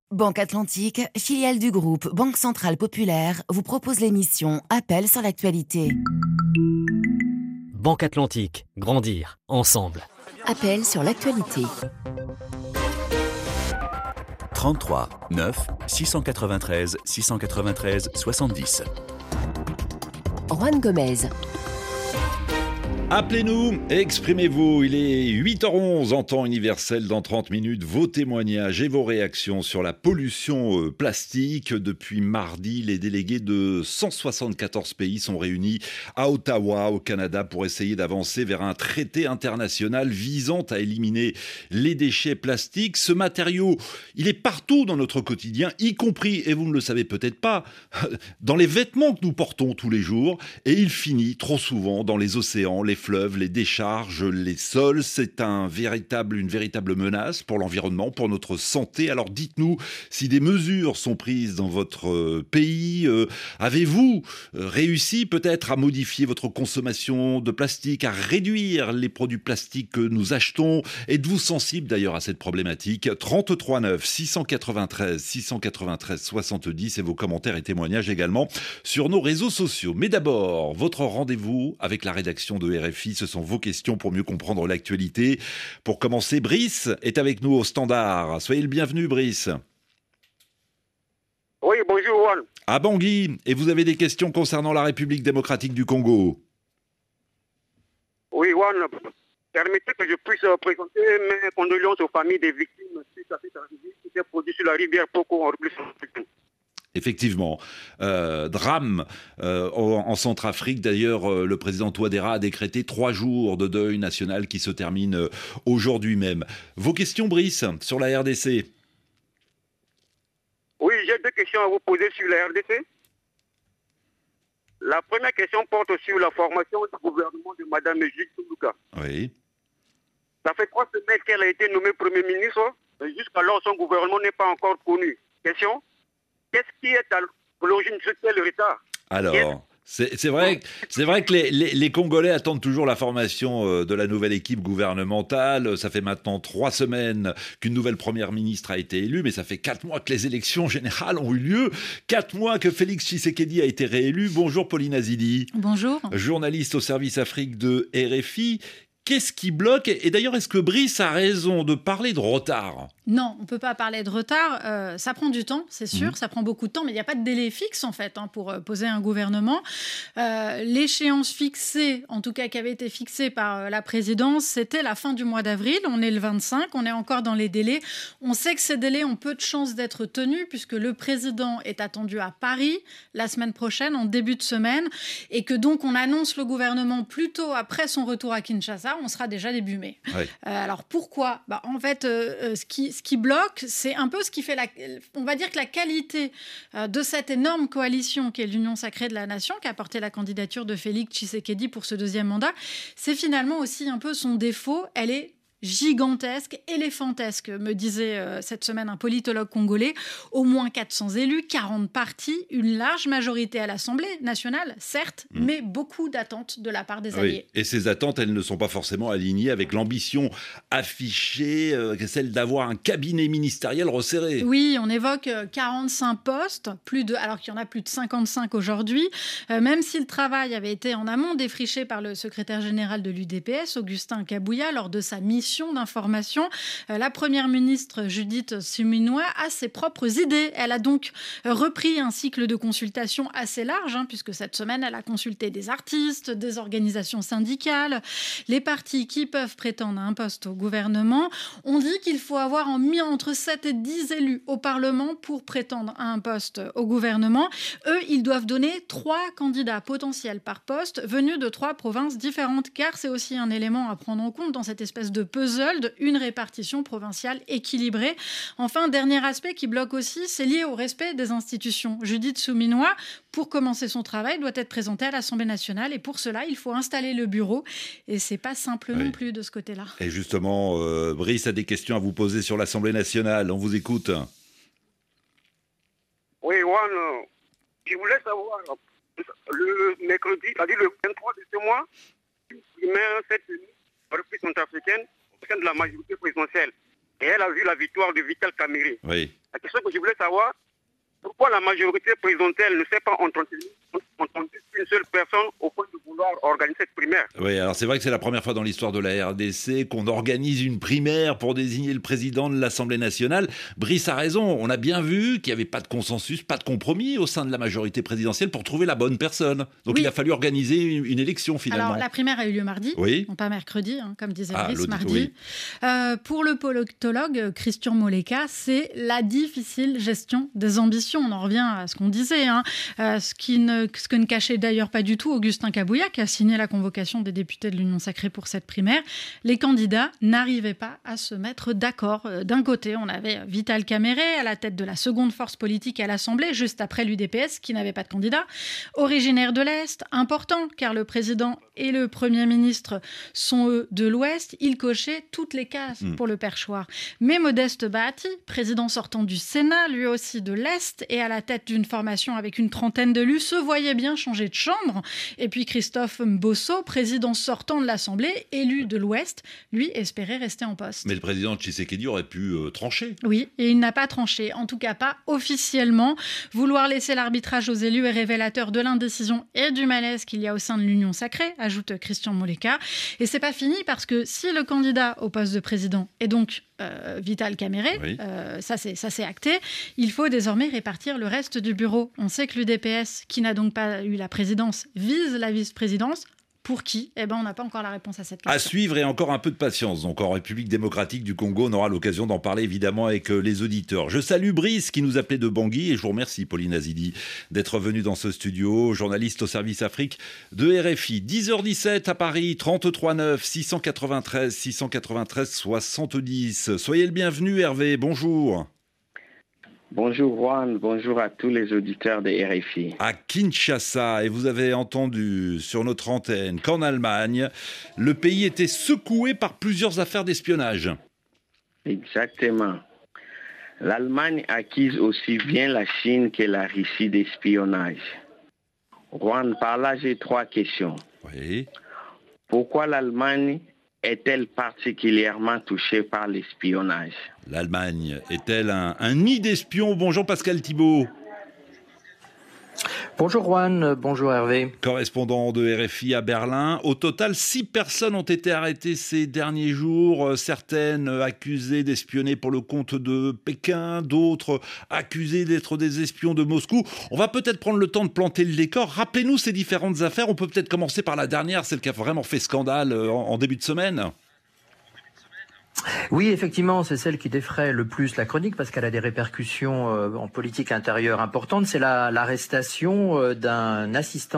Banque Atlantique, filiale du groupe Banque Centrale Populaire, vous propose l'émission Appel sur l'actualité. Banque Atlantique, grandir ensemble. Appel sur l'actualité. 33 9 693 693 70. Juan Gomez. Appelez-nous et exprimez-vous. Il est 8h11 en temps universel. Dans 30 minutes, vos témoignages et vos réactions sur la pollution plastique. Depuis mardi, les délégués de 174 pays sont réunis à Ottawa, au Canada, pour essayer d'avancer vers un traité international visant à éliminer les déchets plastiques. Ce matériau, il est partout dans notre quotidien, y compris, et vous ne le savez peut-être pas, dans les vêtements que nous portons tous les jours. Et il finit trop souvent dans les océans, les fleuves, les décharges, les sols. C'est une véritable menace pour l'environnement, pour notre santé. Alors dites-nous si des mesures sont prises dans votre pays. Avez-vous réussi peut-être à modifier votre consommation de plastique, à réduire les produits plastiques que nous achetons? Êtes-vous sensible d'ailleurs à cette problématique? 33 9 693 693 70 et vos commentaires et témoignages également sur nos réseaux sociaux. Mais d'abord, votre rendez-vous avec la rédaction de RFI, ce sont vos questions pour mieux comprendre l'actualité. Pour commencer, Brice est avec nous au standard. Soyez le bienvenu, Brice. Oui, bonjour, Juan. À Bangui, et vous avez des questions concernant la République démocratique du Congo? Oui, Juan, permettez que je puisse présenter mes condoléances aux familles des victimes suite à cette tragédie qui s'est produite sur la rivière Poko en République centrafricaine. Effectivement, drame en Centrafrique. D'ailleurs, le président Touadéra a décrété 3 jours de deuil national qui se terminent aujourd'hui même. Vos questions, Brice, sur la RDC? Oui, j'ai 2 questions à vous poser sur la RDC. La première question porte sur la formation du gouvernement de Mme Judith Suminwa. Oui. Ça fait 3 semaines qu'elle a été nommée Premier ministre. Jusqu'alors, son gouvernement n'est pas encore connu. Question: qu'est-ce qui est à l'origine de ce tel retard? Alors, c'est vrai que les Congolais attendent toujours la formation de la nouvelle équipe gouvernementale. Ça fait maintenant 3 semaines qu'une nouvelle première ministre a été élue, mais ça fait 4 mois que les élections générales ont eu lieu, 4 mois que Félix Tshisekedi a été réélu. Bonjour Pauline Azili. Bonjour. Journaliste au service Afrique de RFI. Qu'est-ce qui bloque? Et d'ailleurs, est-ce que Brice a raison de parler de retard? Non, on ne peut pas parler de retard. Ça prend du temps, c'est sûr. Ça prend beaucoup de temps, mais il n'y a pas de délai fixe, en fait, pour poser un gouvernement. L'échéance fixée, en tout cas qui avait été fixée par la présidence, c'était la fin du mois d'avril. On est le 25, on est encore dans les délais. On sait que ces délais ont peu de chances d'être tenus, puisque le président est attendu à Paris la semaine prochaine, en début de semaine, et que donc on annonce le gouvernement plutôt après son retour à Kinshasa. On sera déjà début mai. Oui. Alors pourquoi? En fait, ce qui bloque, c'est un peu ce qui fait on va dire que la qualité de cette énorme coalition qui est l'Union sacrée de la nation, qui a porté la candidature de Félix Tshisekedi pour ce 2e mandat, c'est finalement aussi un peu son défaut. Elle est gigantesque, éléphantesque, me disait cette semaine un politologue congolais. Au moins 400 élus, 40 partis, une large majorité à l'Assemblée nationale, certes, mais beaucoup d'attentes de la part des alliés. Et ces attentes, elles ne sont pas forcément alignées avec l'ambition affichée, celle d'avoir un cabinet ministériel resserré. Oui, on évoque 45 postes, alors qu'il y en a plus de 55 aujourd'hui. Même si le travail avait été en amont défriché par le secrétaire général de l'UDPS, Augustin Kabouya, lors de sa mission d'information, la première ministre Judith Suminwa a ses propres idées. Elle a donc repris un cycle de consultation assez large, puisque cette semaine, elle a consulté des artistes, des organisations syndicales, les partis qui peuvent prétendre à un poste au gouvernement. On dit qu'il faut avoir entre 7 et 10 élus au Parlement pour prétendre à un poste au gouvernement. Eux, ils doivent donner 3 candidats potentiels par poste venus de 3 provinces différentes, car c'est aussi un élément à prendre en compte dans cette espèce de puzzle, une répartition provinciale équilibrée. Enfin, dernier aspect qui bloque aussi, c'est lié au respect des institutions. Judith Suminwa, pour commencer son travail, doit être présentée à l'Assemblée nationale, et pour cela, il faut installer le bureau, et c'est pas simple non plus de ce côté-là. Et justement, Brice a des questions à vous poser sur l'Assemblée nationale. On vous écoute. Oui, Juan, je voulais savoir, le mercredi, c'est-à-dire le 23 de ce mois, il met cette République centrafricaine au sein de la majorité présidentielle. Et elle a vu la victoire de Vital Kamerhe. Oui. La question je voulais savoir pourquoi la majorité présidentielle ne s'est pas entendue une seule personne au point de vouloir organiser cette primaire. Oui, alors c'est vrai que c'est la première fois dans l'histoire de la RDC qu'on organise une primaire pour désigner le président de l'Assemblée nationale. Brice a raison, on a bien vu qu'il n'y avait pas de consensus, pas de compromis au sein de la majorité présidentielle pour trouver la bonne personne. Donc oui. Il a fallu organiser une élection finalement. Alors la primaire a eu lieu mardi, oui. non pas mercredi, comme disait Brice, mardi. Oui. Pour le politologue Christian Moleka, c'est la difficile gestion des ambitions. On en revient à ce qu'on disait, ce que ne cachait d'ailleurs pas du tout Augustin Kabouya, qui a signé la convocation des députés de l'Union sacrée pour cette primaire. Les candidats n'arrivaient pas à se mettre d'accord. D'un côté, on avait Vital Kamere à la tête de la seconde force politique à l'Assemblée, juste après l'UDPS, qui n'avait pas de candidat. Originaire de l'Est, important, car le président et le Premier ministre sont, eux, de l'Ouest. Ils cochaient toutes les cases pour le perchoir. Mais Modeste Bahati, président sortant du Sénat, lui aussi de l'Est, et à la tête d'une formation avec une trentaine d'élus, se voyait bien changer de chambre. Et puis Christophe Mbosso, président sortant de l'Assemblée, élu de l'Ouest, lui espérait rester en poste. Mais le président Tshisekedi aurait pu trancher. Oui, et il n'a pas tranché, en tout cas pas officiellement. Vouloir laisser l'arbitrage aux élus est révélateur de l'indécision et du malaise qu'il y a au sein de l'Union sacrée, ajoute Christian Moleka. Et c'est pas fini parce que si le candidat au poste de président est donc Vital Kamere, oui. Ça c'est acté, il faut désormais répartir le reste du bureau. On sait que l'UDPS, qui n'a donc pas eu la présidence, vise la vice-présidence. Pour qui ? On n'a pas encore la réponse à cette question. À suivre et encore un peu de patience. Donc en République démocratique du Congo, on aura l'occasion d'en parler évidemment avec les auditeurs. Je salue Brice qui nous appelait de Bangui et je vous remercie Pauline Azidi d'être venue dans ce studio, journaliste au service Afrique de RFI. 10h17 à Paris, 33 9 693 693 70. Soyez le bienvenu Hervé, bonjour. Bonjour Juan, bonjour à tous les auditeurs de RFI. À Kinshasa, et vous avez entendu sur notre antenne qu'en Allemagne, le pays était secoué par plusieurs affaires d'espionnage. Exactement. L'Allemagne accuse aussi bien la Chine que la Russie d'espionnage. Juan, par là, j'ai 3 questions. Oui. Pourquoi l'Allemagne est-elle particulièrement touchée par l'espionnage ? L'Allemagne est-elle un nid d'espions ? Bonjour Pascal Thibault. Bonjour Juan, bonjour Hervé. Correspondant de RFI à Berlin. Au total, 6 personnes ont été arrêtées ces derniers jours. Certaines accusées d'espionner pour le compte de Pékin, d'autres accusées d'être des espions de Moscou. On va peut-être prendre le temps de planter le décor. Rappelez-nous ces différentes affaires. On peut peut-être commencer par la dernière, celle qui a vraiment fait scandale en début de semaine. Oui, effectivement, c'est celle qui défraie le plus la chronique parce qu'elle a des répercussions en politique intérieure importantes. C'est l'arrestation d'un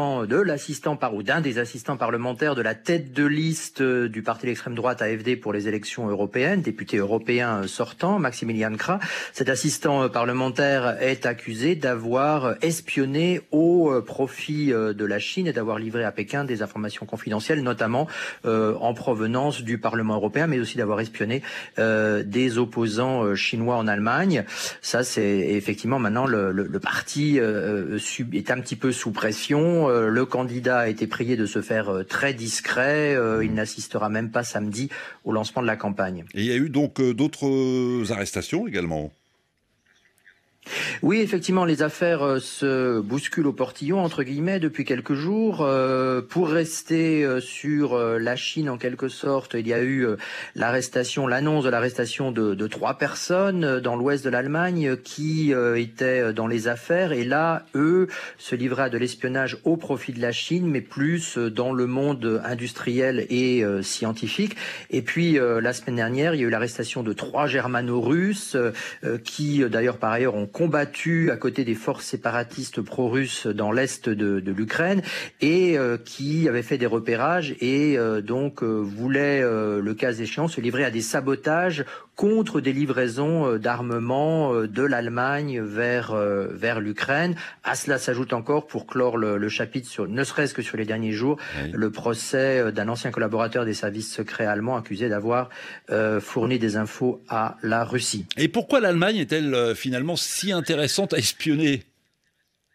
des assistants parlementaires de la tête de liste du parti d'extrême droite AfD pour les élections européennes, député européen sortant, Maximilian Krah. Cet assistant parlementaire est accusé d'avoir espionné au profit de la Chine et d'avoir livré à Pékin des informations confidentielles, notamment en provenance du Parlement européen, mais aussi d'avoir espionné des opposants chinois en Allemagne. Ça, c'est effectivement maintenant le parti est un petit peu sous pression. Le candidat a été prié de se faire très discret. Il n'assistera même pas samedi au lancement de la campagne. Et il y a eu donc d'autres arrestations également. Oui, effectivement, les affaires se bousculent au portillon, entre guillemets, depuis quelques jours. Pour rester sur la Chine, en quelque sorte, il y a eu l'annonce de l'arrestation de 3 personnes dans l'ouest de l'Allemagne qui étaient dans les affaires. Et là, eux se livraient à de l'espionnage au profit de la Chine, mais plus dans le monde industriel et scientifique. Et puis, la semaine dernière, il y a eu l'arrestation de 3 germano-russes qui, d'ailleurs, par ailleurs, ont combattu à côté des forces séparatistes pro-russes dans l'est de l'Ukraine et qui avaient fait des repérages et donc voulaient, le cas échéant, se livrer à des sabotages contre des livraisons d'armement de l'Allemagne vers l'Ukraine. À cela s'ajoute encore, pour clore le chapitre, ne serait-ce que sur les derniers jours, oui, le procès d'un ancien collaborateur des services secrets allemands accusé d'avoir fourni des infos à la Russie. Et pourquoi l'Allemagne est-elle finalement si intéressante à espionner ?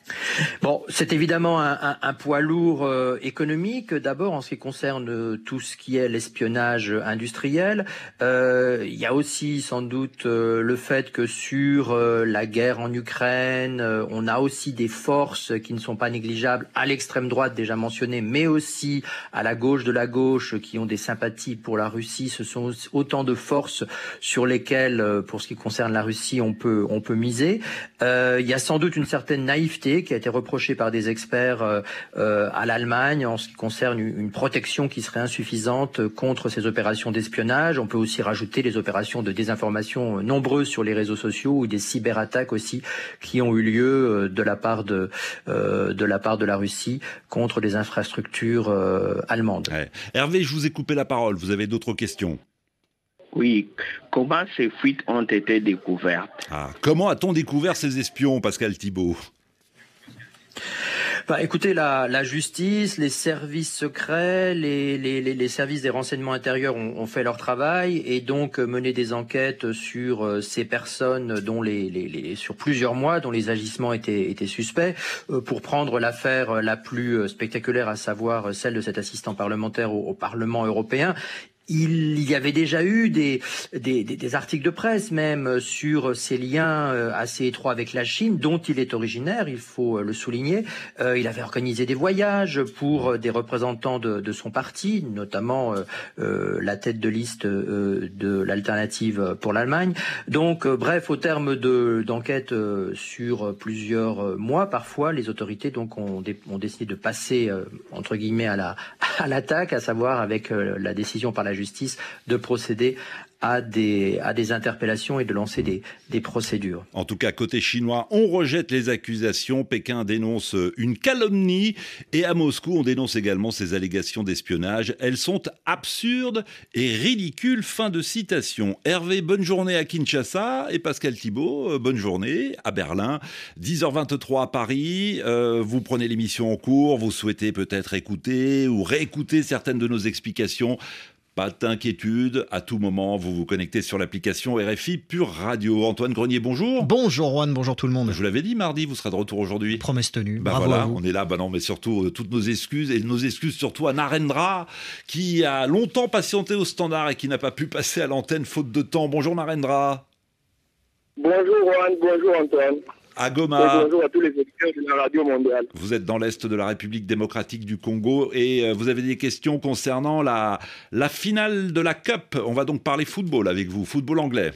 Bon, c'est évidemment un poids lourd économique. D'abord, en ce qui concerne tout ce qui est l'espionnage industriel, il y a aussi sans doute le fait que sur la guerre en Ukraine, on a aussi des forces qui ne sont pas négligeables à l'extrême droite déjà mentionnée, mais aussi à la gauche de la gauche qui ont des sympathies pour la Russie. Ce sont autant de forces sur lesquelles, pour ce qui concerne la Russie, on peut miser. Il y a sans doute une certaine naïveté qui a été reproché par des experts à l'Allemagne en ce qui concerne une protection qui serait insuffisante contre ces opérations d'espionnage. On peut aussi rajouter les opérations de désinformation nombreuses sur les réseaux sociaux ou des cyberattaques aussi qui ont eu lieu de la part de la Russie contre les infrastructures allemandes. Ouais. Hervé, je vous ai coupé la parole. Vous avez d'autres questions? Oui, comment ces fuites ont été découvertes? Comment a-t-on découvert ces espions, Pascal Thibault? Écoutez, la justice, les services secrets, les services des renseignements intérieurs ont fait leur travail et donc mené des enquêtes sur ces personnes dont sur plusieurs mois, dont les agissements étaient suspects, pour prendre l'affaire la plus spectaculaire, à savoir celle de cet assistant parlementaire au Parlement européen. Il y avait déjà eu des articles de presse même sur ces liens assez étroits avec la Chine, dont il est originaire, il faut le souligner. Il avait organisé des voyages pour des représentants de son parti, notamment la tête de liste de l'Alternative pour l'Allemagne. Donc, bref, au terme d'enquêtes sur plusieurs mois, parfois, les autorités donc ont décidé de passer entre guillemets à l'attaque, à savoir avec la décision par la justice de procéder à des interpellations et de lancer des procédures. En tout cas, côté chinois, on rejette les accusations. Pékin dénonce une calomnie et à Moscou, on dénonce également ces allégations d'espionnage. Elles sont absurdes et ridicules. Fin de citation. Hervé, bonne journée à Kinshasa et Pascal Thibault, bonne journée à Berlin. 10h23 à Paris. Vous prenez l'émission en cours, vous souhaitez peut-être écouter ou réécouter certaines de nos explications. Pas d'inquiétude, à tout moment, vous vous connectez sur l'application RFI Pure Radio. Antoine Grenier, bonjour. Bonjour Juan, bonjour tout le monde. Je vous l'avais dit mardi, vous serez de retour aujourd'hui. Promesse tenue, bravo voilà, à vous. On est là, non, mais surtout toutes nos excuses, et nos excuses surtout à Narendra, qui a longtemps patienté au standard et qui n'a pas pu passer à l'antenne faute de temps. Bonjour Narendra. Bonjour Juan, bonjour Antoine. À Goma. Et bonjour à tous les auditeurs de la radio mondiale. Vous êtes dans l'Est de la République démocratique du Congo et vous avez des questions concernant la finale de la Cup. On va donc parler football avec vous, football anglais.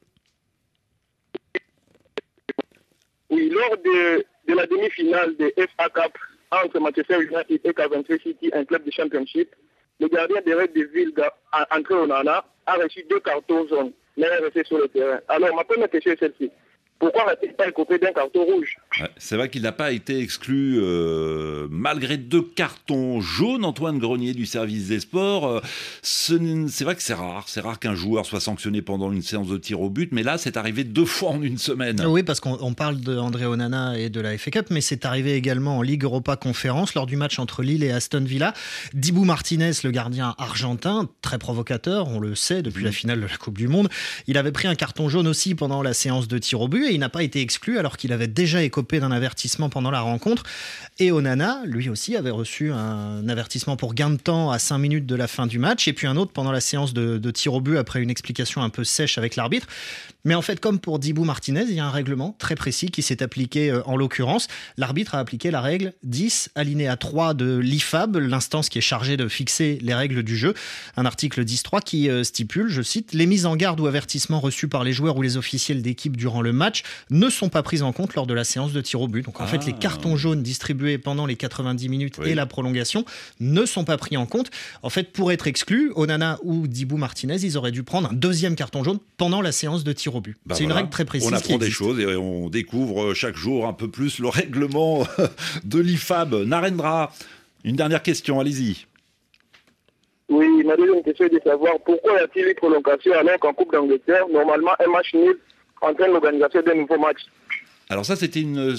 Oui, lors de la demi-finale de FA Cup entre Manchester United et Coventry City, un club de championship, le gardien des Reds de Ville, André Onana, a reçu 2 cartons jaunes, mais est resté sur le terrain. Alors, ma première question est celle-ci. Pourquoi n'a-t-il pas écopé d'un carton rouge? C'est vrai qu'il n'a pas été exclu malgré 2 cartons jaunes, Antoine Grenier du service des sports. C'est vrai que c'est rare qu'un joueur soit sanctionné pendant une séance de tir au but, mais là c'est arrivé 2 fois en une semaine. Oui, parce qu'on parle d'André Onana et de la FA Cup, mais c'est arrivé également en Ligue Europa Conférence lors du match entre Lille et Aston Villa. Dibu Martinez, le gardien argentin, très provocateur, on le sait depuis la finale de la Coupe du Monde, il avait pris un carton jaune aussi pendant la séance de tir au but et il n'a pas été exclu alors qu'il avait déjà écopé d'un avertissement pendant la rencontre. Et Onana, lui aussi, avait reçu un avertissement pour gain de temps à 5 minutes de la fin du match et puis un autre pendant la séance de tir au but après une explication un peu sèche avec l'arbitre. Mais en fait, comme pour Dibu Martinez, il y a un règlement très précis qui s'est appliqué en l'occurrence. L'arbitre a appliqué la règle 10, alinéa 3 de l'IFAB, l'instance qui est chargée de fixer les règles du jeu. Un article 10.3 qui stipule, je cite, « Les mises en garde ou avertissements reçus par les joueurs ou les officiels d'équipe durant le match ne sont pas prises en compte lors de la séance de tir au but. » Donc en fait, les cartons jaunes distribués pendant les 90 minutes et la prolongation ne sont pas pris en compte. En fait, pour être exclus, Onana ou Dibu Martinez, ils auraient dû prendre un 2e carton jaune pendant la séance de tir au but. C'est une règle très précise. On apprend des choses et on découvre chaque jour un peu plus le règlement de l'IFAB. Narendra, une dernière question, allez-y. Oui, ma deuxième question est de savoir pourquoi y a-t-il eu prolongation alors qu'en Coupe d'Angleterre, normalement un match nul entraîne l'organisation d'un nouveau match? Alors ça, c'était une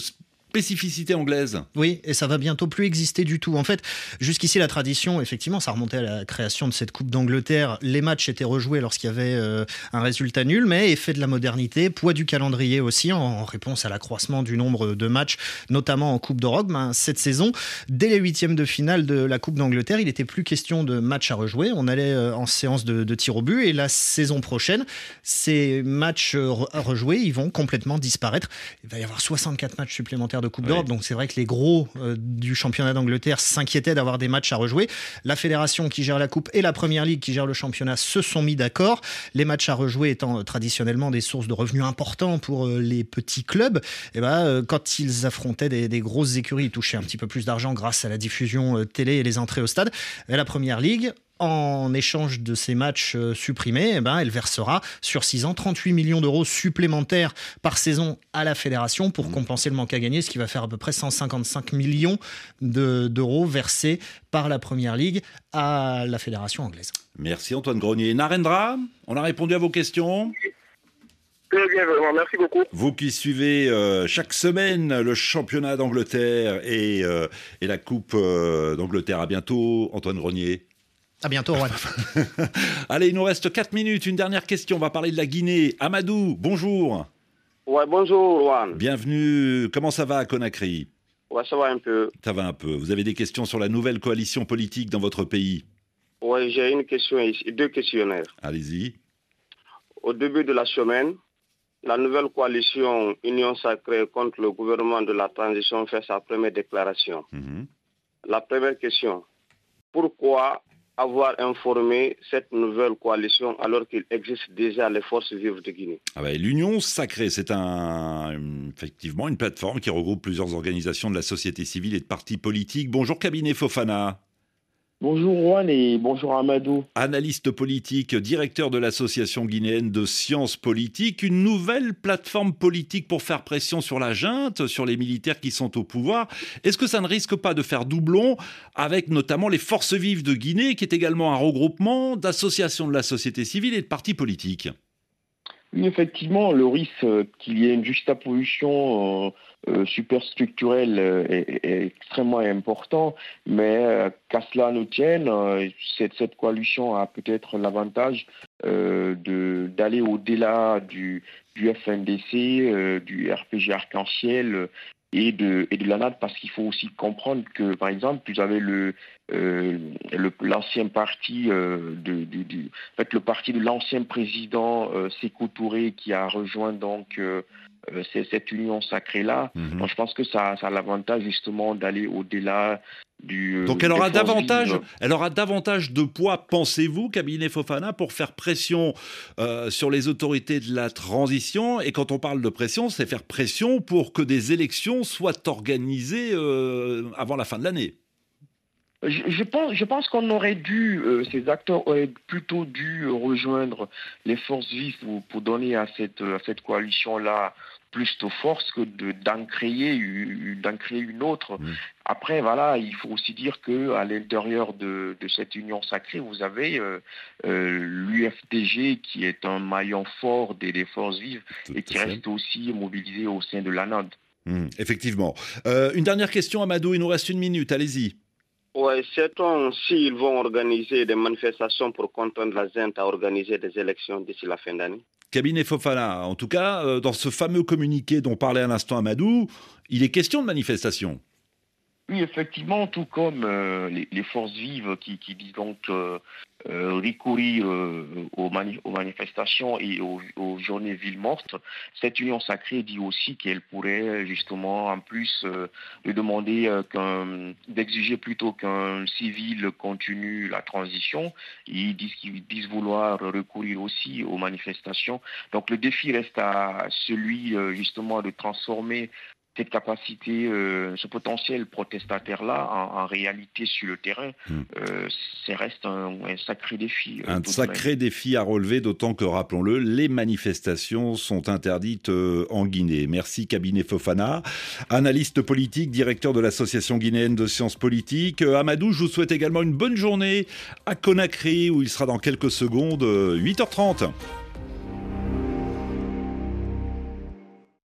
spécificité anglaise. Oui, et ça va bientôt plus exister du tout. En fait, jusqu'ici, la tradition, effectivement, ça remontait à la création de cette Coupe d'Angleterre. Les matchs étaient rejoués lorsqu'il y avait un résultat nul, mais effet de la modernité, poids du calendrier aussi, en réponse à l'accroissement du nombre de matchs, notamment en Coupe d'Europe. Cette saison, dès les huitièmes de finale de la Coupe d'Angleterre, il n'était plus question de matchs à rejouer. On allait en séance de tir au but, et la saison prochaine, ces matchs à rejouer, ils vont complètement disparaître. Il va y avoir 64 matchs supplémentaires de Coupe d'Europe, donc c'est vrai que les gros du championnat d'Angleterre s'inquiétaient d'avoir des matchs à rejouer. La fédération qui gère la Coupe et la Première Ligue qui gère le championnat se sont mis d'accord. Les matchs à rejouer étant traditionnellement des sources de revenus importants pour les petits clubs, et quand ils affrontaient des grosses écuries, ils touchaient un petit peu plus d'argent grâce à la diffusion télé et les entrées au stade. Et la Première Ligue, en échange de ces matchs supprimés, elle versera sur 6 ans 38 millions d'euros supplémentaires par saison à la fédération pour compenser le manque à gagner, ce qui va faire à peu près 155 millions d'euros versés par la Première Ligue à la fédération anglaise. Merci Antoine Grenier. Narendra, on a répondu à vos questions. Très bien, vraiment, merci beaucoup. Vous qui suivez chaque semaine le championnat d'Angleterre et la Coupe d'Angleterre. À bientôt, Antoine Grenier. À bientôt, Juan. Allez, il nous reste 4 minutes. Une dernière question. On va parler de la Guinée. Amadou, bonjour. Ouais, bonjour, Juan. Bienvenue. Comment ça va à Conakry? Ouais, ça va un peu. Ça va un peu. Vous avez des questions sur la nouvelle coalition politique dans votre pays? Ouais, j'ai une question ici, 2 questionnaires. Allez-y. Au début de la semaine, la nouvelle coalition Union Sacrée contre le gouvernement de la transition fait sa première déclaration. La première question, pourquoi avoir informé cette nouvelle coalition alors qu'il existe déjà les forces vives de Guinée? L'Union Sacrée, c'est effectivement une plateforme qui regroupe plusieurs organisations de la société civile et de partis politiques. Bonjour Cabinet Fofana. Bonjour Juan et bonjour Amadou. Analyste politique, directeur de l'association guinéenne de sciences politiques, une nouvelle plateforme politique pour faire pression sur la junte, sur les militaires qui sont au pouvoir. Est-ce que ça ne risque pas de faire doublon avec notamment les forces vives de Guinée, qui est également un regroupement d'associations de la société civile et de partis politiques? Oui, effectivement, le risque qu'il y ait une juxtaposition superstructurelle est extrêmement important, mais qu'à cela nous tienne, cette coalition a peut-être l'avantage d'aller au-delà du FNDC, du RPG Arc-en-Ciel et de la NAD, parce qu'il faut aussi comprendre que, par exemple, vous avez l'ancien parti le parti de l'ancien président Sékou Touré qui a rejoint donc cette union sacrée-là. Donc je pense que ça a l'avantage justement d'aller au-delà du... Donc elle aura davantage de poids, pensez-vous, Cabinet Fofana, pour faire pression sur les autorités de la transition. Et quand on parle de pression, c'est faire pression pour que des élections soient organisées avant la fin de l'année. Je pense qu'on aurait dû, ces acteurs auraient plutôt dû rejoindre les forces vives pour donner à cette coalition-là plus de force que d'en créer une autre. Après, voilà, il faut aussi dire qu'à l'intérieur de cette union sacrée, vous avez l'UFDG qui est un maillon fort des forces vives et qui reste aussi mobilisé au sein de l'ANAD. Effectivement. Une dernière question, Amadou, il nous reste 1 minute, allez-y. Ouais, sait-on s'ils vont organiser des manifestations pour contraindre la junte à organiser des élections d'ici la fin d'année? Cabinet Fofana, en tout cas, dans ce fameux communiqué dont parlait à l'instant Amadou, il est question de manifestation. Oui, effectivement, tout comme les forces vives qui disent donc recourir aux manifestations et aux journées villes mortes, cette union sacrée dit aussi qu'elle pourrait justement, en plus de demander d'exiger plutôt qu'un civil continue la transition, ils disent vouloir recourir aussi aux manifestations. Donc le défi reste à celui justement de transformer cette capacité, ce potentiel protestataire-là en réalité sur le terrain. Ça reste un sacré défi. Un sacré défi à relever, d'autant que, rappelons-le, les manifestations sont interdites en Guinée. Merci Cabinet Fofana, analyste politique, directeur de l'association guinéenne de sciences politiques. Amadou, je vous souhaite également une bonne journée à Conakry, où il sera dans quelques secondes, 8h30.